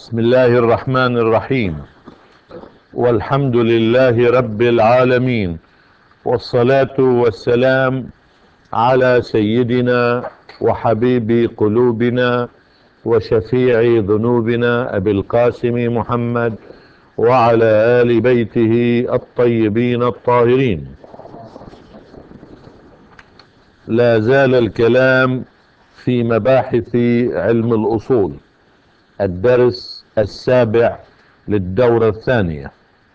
بسم الله الرحمن الرحيم. والحمد لله رب العالمين، والصلاة والسلام على سيدنا وحبيب قلوبنا وشفيع ذنوبنا أبي القاسم محمد وعلى آل بيته الطيبين الطاهرين. لا زال الكلام في مباحث علم الأصول، الدرس السابع للدورة الثانية.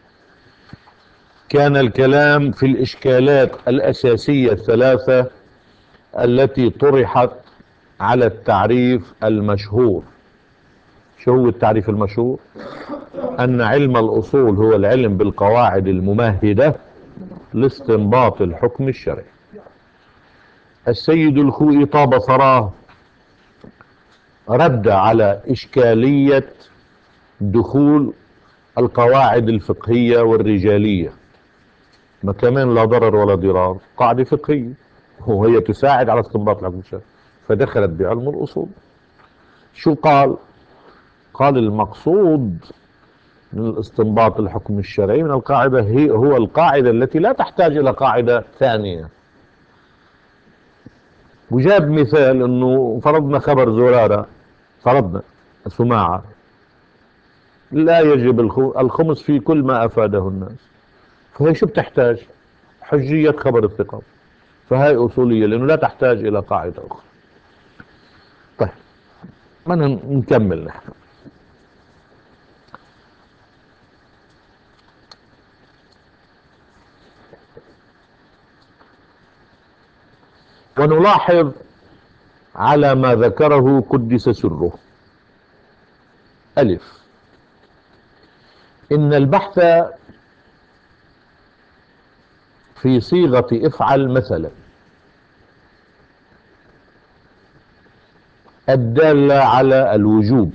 كان الكلام في الإشكالات الأساسية الثلاثة التي طرحت على التعريف المشهور. شو هو التعريف المشهور؟ أن علم الأصول هو العلم بالقواعد الممهدة لاستنباط الحكم الشرعي. السيد الخوئي طاب ثراه رد على إشكالية دخول القواعد الفقهية والرجالية، ما كمان لا ضرر ولا ضرار، قاعدة فقهية وهي تساعد على استنباط الحكم الشرعي، فدخلت بعلم الأصول. شو قال؟ قال المقصود من استنباط الحكم الشرعي من القاعدة هو القاعدة التي لا تحتاج إلى قاعدة ثانية. وجاب مثال انه فرضنا خبر زرارة، فرضنا سماعة لا يجب الخمس في كل ما افاده الناس، فهي شو بتحتاج؟ حجية خبر الثقة، فهي اصولية لانه لا تحتاج الى قاعدة اخرى. طيب بدنا نكمل نحن. ونلاحظ على ما ذكره قدس سره: ألف، إن البحث في صيغة افعل مثلا الدالة على الوجوب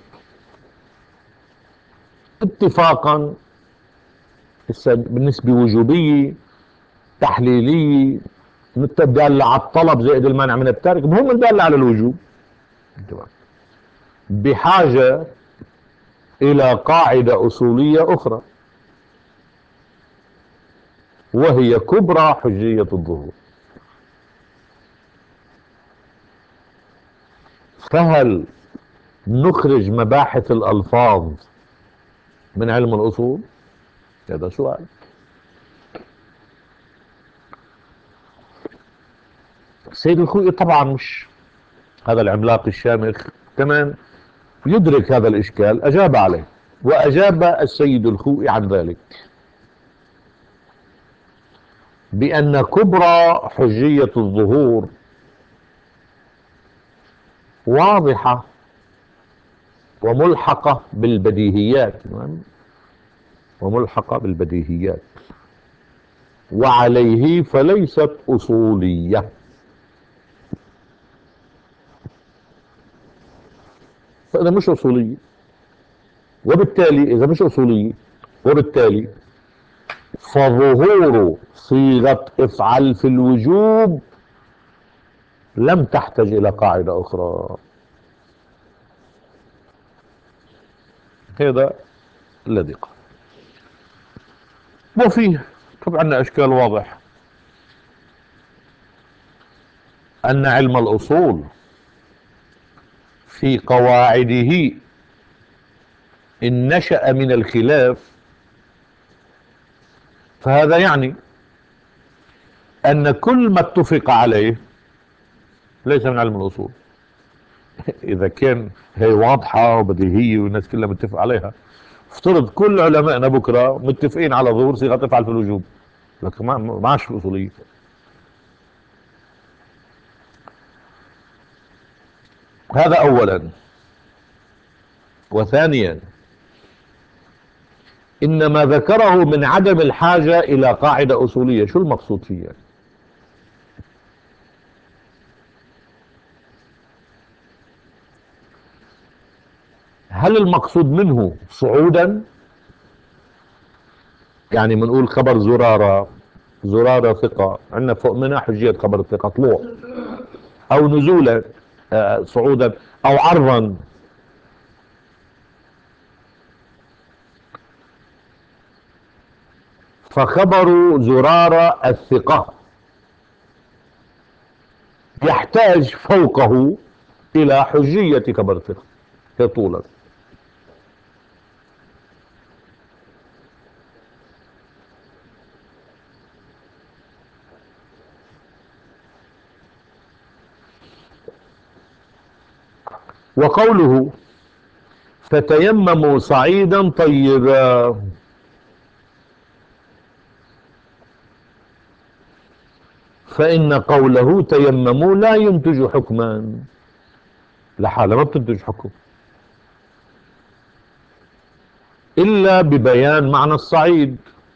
اتفاقا، بالنسبة وجوبية تحليلية، الدالة على الطلب زائد المانع من الترك، مهم الدالة على الوجوب، بحاجة إلى قاعدة أصولية أخرى وهي كبرى حجية الظهور. فهل نخرج مباحث الألفاظ من علم الأصول؟ هذا سؤال. السيد الخوئي طبعا مش هذا العملاق الشامخ، كمان يدرك هذا الإشكال، أجاب عليه. وأجاب السيد الخوئي عن ذلك بأن كبرى حجية الظهور واضحة وملحقة بالبديهيات، وملحقة بالبديهيات، وعليه فليست أصولية. فإذا مش أصولية، وبالتالي إذا مش أصولية، وبالتالي فظهور صيغة افعل في الوجوب لم تحتاج إلى قاعدة أخرى. هذا الذي قال. وفيه طبعا اشكال واضح ان علم الاصول في قواعده ان نشأ من الخلاف فهذا يعني ان كل ما اتفق عليه ليس من علم الاصول. اذا كان هي واضحة وبديهية والناس كلها متفق عليها، افترض كل علمائنا بكرة متفقين على ظهور صيغة تفعل في الوجوب، لكن ما عادش في اصولية. هذا اولا. وثانيا إن ما ذكره من عدم الحاجة إلى قاعدة أصولية، شو المقصود فيه يعني؟ هل المقصود منه صعودا؟ يعني بنقول خبر زرارة، زرارة ثقة، عندنا فوق منها حجية خبر الثقة طلوع، أو نزولا، صعودا أو عرضا. فخبر زرارة الثقة يحتاج فوقه إلى حجية خبر الثقة طولا. وقوله فتيمموا صعيدا طيبا، فإن قوله تيمموا لا ينتج حكما، لحالة ما بتنتج حكم إلا ببيان معنى الصعيد.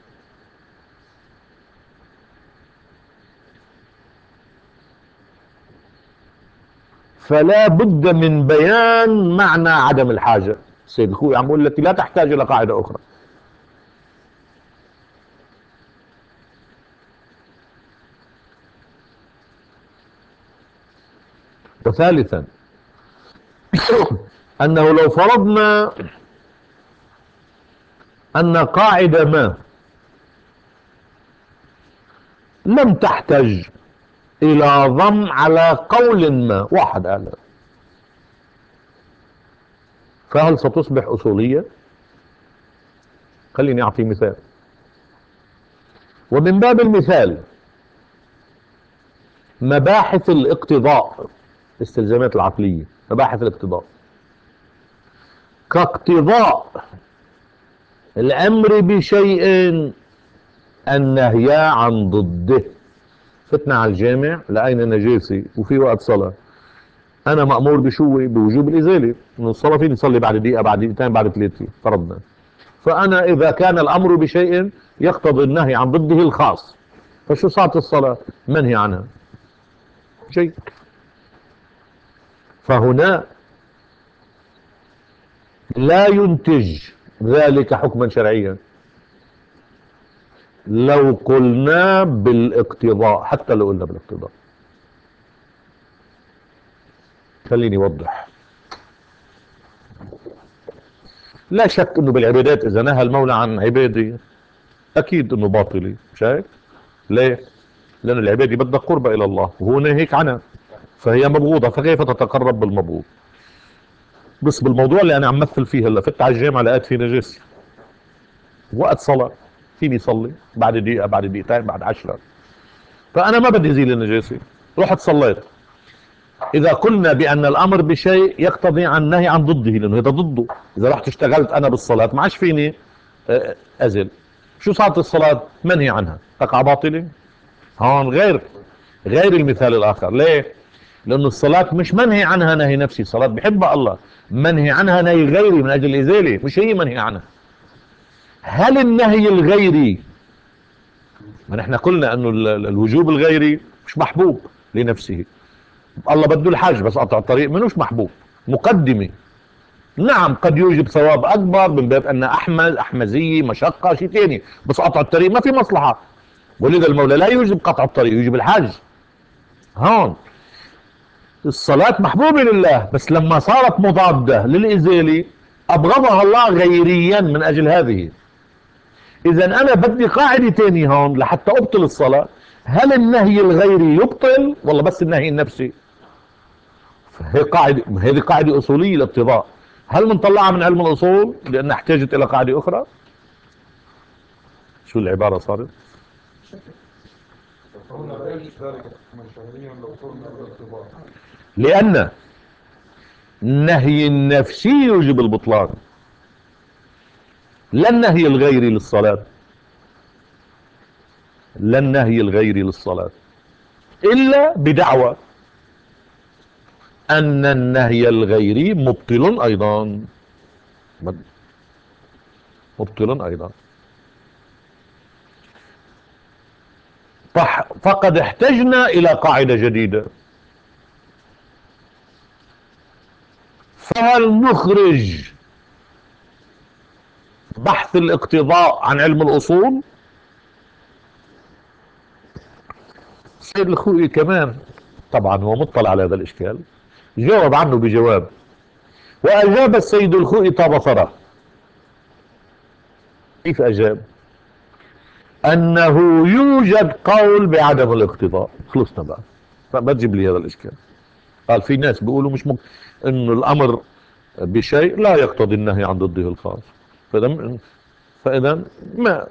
فلا بد من بيان معنى عدم الحاجة. سيد الخوي عم يقول لك لا تحتاج إلى قاعدة أخرى. وثالثا أنه لو فرضنا أن قاعدة ما لم تحتج إلى ضم على قول ما، واحد قال، فهل ستصبح أصولية؟ خليني أعطي مثال. ومن باب المثال مباحث الاقتضاء، استلزامات العقلية، مباحث الاقتضاء كاقتضاء الأمر بشيء النهي عن ضده. فتنا على الجامع لقينا نجاسة وفي وقت صلاة، أنا مأمور بشو؟ بوجوب الإزالة، إنه الصلاة فيني نصلي بعد دقيقة، بعد دقيقتين، بعد ثلاثة فرضنا. فأنا إذا كان الأمر بشيء يقتضي النهي عن ضده الخاص، فشو صارت الصلاة؟ منهي عنها. شيء. فهنا لا ينتج ذلك حكما شرعيا لو قلنا بالاقتضاء، حتى لو قلنا بالاقتضاء. خليني اوضح. لا شك انه بالعبادات اذا نهى المولى عن عباده اكيد انه باطله، مش هيك؟ ليه؟ لان العباده بدها قربة الى الله وهو ناهيك عنها، فهي مبغوضة، فكيف تتقرب بالمبغوض؟ بس بالموضوع اللي انا عم مثل فيه هلا، فت على الجامعة لقيت فيه نجاسة، وقت صلاة فيني صلي بعد دقيقة، بعد دقيقتين، بعد 10، فانا ما بدي ازيل النجاسة، رحت صليت. اذا قلنا بان الامر بشيء يقتضي عن النهي عن ضده، لانه هذا ضده، اذا رحت اشتغلت انا بالصلاة ما عادش فيني ازل، شو صارت الصلاة؟ منهي عنها، تقع باطلة. هون غير المثال الاخر. ليه؟ لانه الصلاة مش منهي عنها نهي نفسي، الصلاة بحبها الله، منهي عنها نهي غيري من اجل الازالة، مش هي منهي عنها. هل النهي الغيري، ما نحن قلنا انه الوجوب الغيري مش محبوب لنفسه، الله بده الحج بس قطع الطريق منوش محبوب، مقدمة. نعم قد يوجب ثواب اكبر من باب ان احمزية مشقة شيء ثاني، بس قطع الطريق ما في مصلحة، ولذا المولى لا يوجب قطع الطريق، يوجب الحج. هون الصلاة محبوبة لله، بس لما صارت مضادة للإزالة أبغضها الله غيريا من أجل هذه. إذا أنا بدي قاعدة تانية هون لحتى أبطل الصلاة، هل النهي الغيري يبطل ولا بس النهي النفسي؟ هي قاعدة، هذه قاعدة أصولية الاقتضاء، هل منطلعها من علم الأصول لأنها احتاجت إلى قاعدة أخرى؟ شو العبارة صارت؟ لأن النهي النفسي يوجب البطلان، لا النهي الغيري للصلاة، لا النهي الغيري للصلاة، إلا بدعوى أن النهي الغيري مبطل أيضا، مبطل أيضا. فقد احتجنا إلى قاعدة جديدة. فهل نخرج بحث الاقتضاء عن علم الأصول؟ السيد الخوئي كمان طبعا هو مطلع على هذا الإشكال، جاوب عنه بجواب. وأجاب السيد الخوئي طاب ثرى. كيف أجاب؟ أنه يوجد قول بعدم الاقتضاء. خلصنا بقى، ما تجيب لي هذا الإشكال. قال في ناس بيقولوا مش ممكن إنه الأمر بشيء لا يقتضي النهي عن ضده الخاص. فإذا ما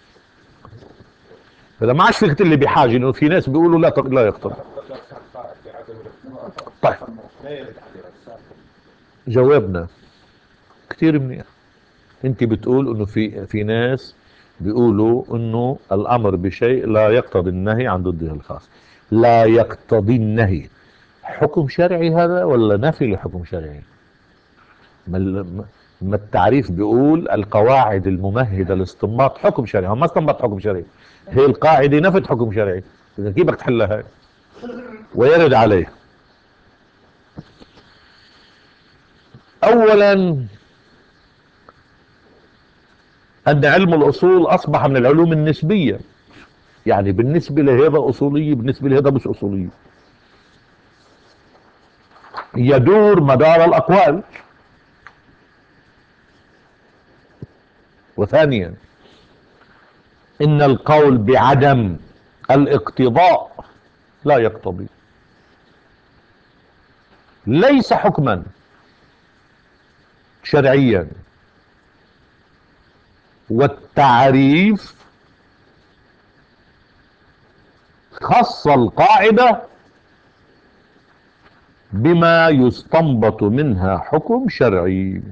فإذا ما عادش فيك اللي بحاجة، إنه في ناس بيقولوا لا يقتضي. طيب جوابنا كثير منيح. انت بتقول انه في ناس بيقولوا انه الامر بشيء لا يقتضي النهي عن ضده الخاص. لا يقتضي النهي حكم شرعي هذا ولا نفي لحكم شرعي؟ ما التعريف بيقول القواعد الممهدة لاستنباط حكم شرعي، هم ما استنبط حكم شرعي، هي القاعدة نفت حكم شرعي. اذا كيف بدك تحلها هاي؟ ويرد عليه اولا ان علم الاصول اصبح من العلوم النسبية، يعني بالنسبة لهذا اصولية، بالنسبة لهذا مش اصولية، يدور مدار الاقوال. وثانيا ان القول بعدم الاقتضاء لا يقتضي، ليس حكما شرعيا، والتعريف خص القاعدة بما يستنبط منها حكم شرعي.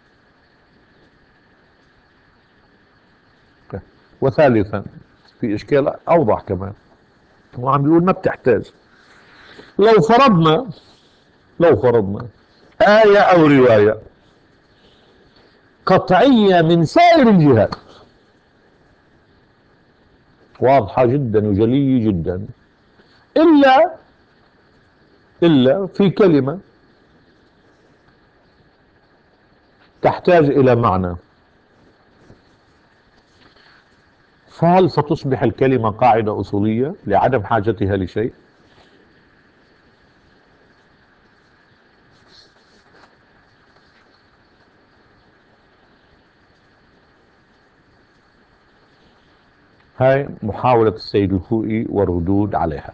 وثالثا في اشكال اوضح كمان، هو عم بيقول ما بتحتاج. لو فرضنا لو فرضنا آية او رواية قطعية من سائر الجهات، واضحة جدا وجلية جدا، إلا في كلمة تحتاج إلى معنى، فهل ستصبح الكلمة قاعدة أصولية لعدم حاجتها لشيء؟ هاي محاولة السيد الخوئي والردود عليها.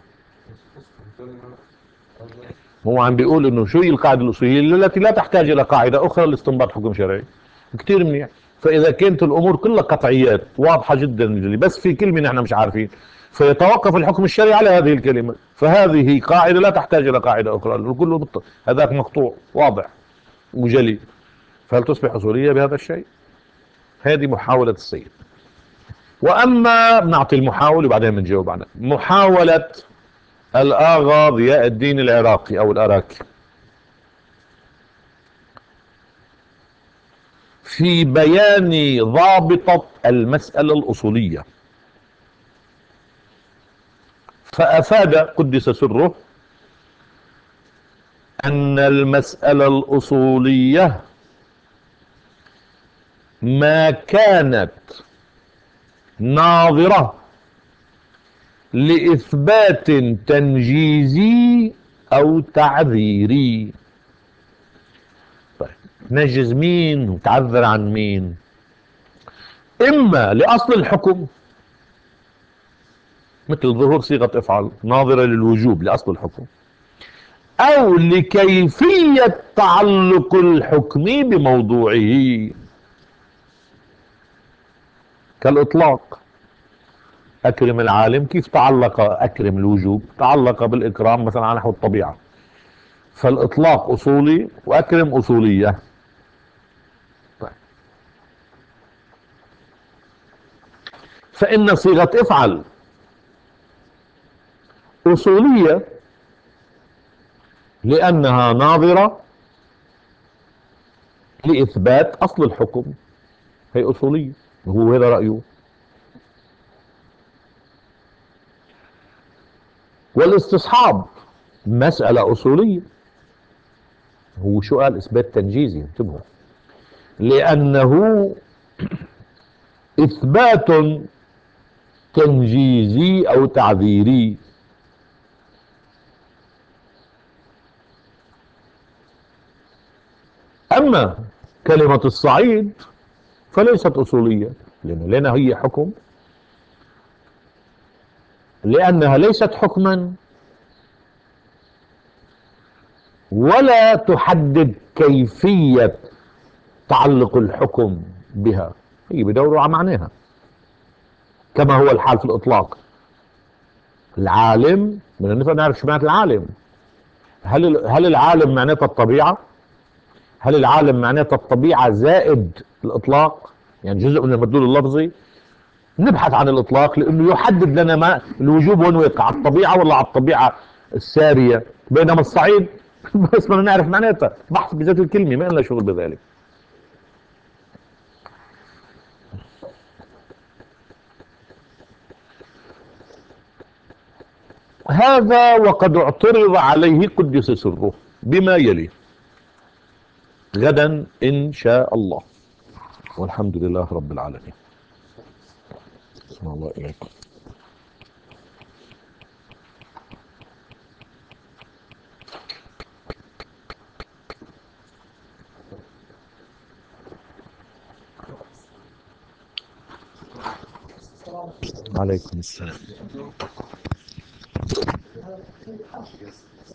هو عم بيقول انه شو هي القاعدة الأصولية التي لا تحتاج إلى قاعدة أخرى لاستنباط حكم شرعي. كتير منيح. فإذا كانت الأمور كلها قطعيات واضحة جدا، بس في كلمة نحن مش عارفين، فيتوقف الحكم الشرعي على هذه الكلمة، فهذه قاعدة لا تحتاج إلى قاعدة أخرى، كله هذاك مقطوع واضح وجلي، فهل تصبح أصولية بهذا الشيء؟ هذه محاولة السيد. وأما بنعطي المحاول وبعدين بنجاوب عنها. محاولة الآغا ضياء الدين العراقي أو الأراكي في بيان ضابطة المسألة الأصولية، فأفاد قدس سره أن المسألة الأصولية ما كانت ناظرة لإثبات تنجيزي أو تعذيري. طيب نجز مين وتعذر عن مين؟ إما لأصل الحكم مثل ظهور صيغة افعل ناظرة للوجوب لأصل الحكم، أو لكيفية تعلق الحكم بموضوعه كالإطلاق. أكرم العالم، كيف تعلق أكرم الوجوب؟ تعلق بالإكرام مثلا على نحو الطبيعة، فالإطلاق أصولي وأكرم أصولية. طيب. فإن صيغة افعل أصولية لأنها ناظرة لإثبات أصل الحكم، هي أصولية، هو هذا رأيه. والاستصحاب مسألة أصولية، هو شو قال؟ إثبات تنجيزي، انتبهوا، لأنه إثبات تنجيزي أو تعذيري. أما كلمة الصعيد فليست أصولية، لأن لنا هي حكم لأنها ليست حكما ولا تحدد كيفية تعلق الحكم بها، هي بدوروا على معناها كما هو الحال في الإطلاق. العالم بدنا نفهم نعرف شو معنى العالم. هل العالم معناتها الطبيعة؟ هل العالم معناتها الطبيعة زائد الإطلاق، يعني جزء من المدلول اللفظي؟ نبحث عن الإطلاق لأنه يحدد لنا ما الوجوب وين وقع، على الطبيعة ولا على الطبيعة السارية، بينما الصعيد بس بدنا نعرف معناتها، بحث بذات الكلمة، ما لنا شغل بذلك. هذا وقد اعترض عليه قدس سره بما يلي غدا إن شاء الله، والحمد لله رب العالمين. الله إليكم. عليكم السلام.